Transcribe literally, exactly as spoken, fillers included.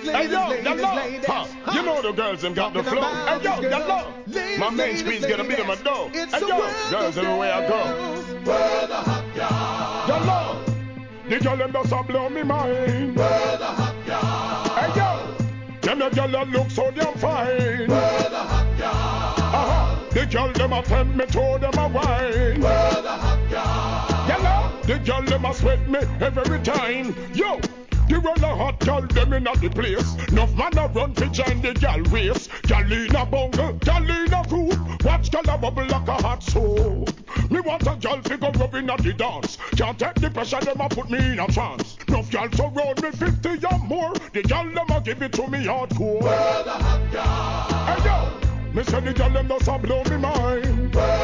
Hey yo, that love, huh? You know the girls them got the flow. Hey yo, that love. My main street's gonna be in my door. Hey yo, girls everywhere I go. Where the hot girl? That love. The girl them just a blow me mind. Where the hot girl? Hey yo, them the girl that look so damn fine. Where the hot girl? Uh-huh. The girl them a tempt me to them a wine. Where the hot girl? Yellow. The girl them a sweat me every time. Yo. The world a hot girl, them in the place. Nuff man a run to join the gal race. Gal in a bungle, gal in a group. Watch gal a bubble like a hot soap. Me want a gal to go rubbing at the dance. Can't take the pressure, them a put me in a trance. Nuff gal surround me fifty or more. The gal them a give it to me hardcore. Where the hot girl? Hey yo, me say the gal them just a blow me mind.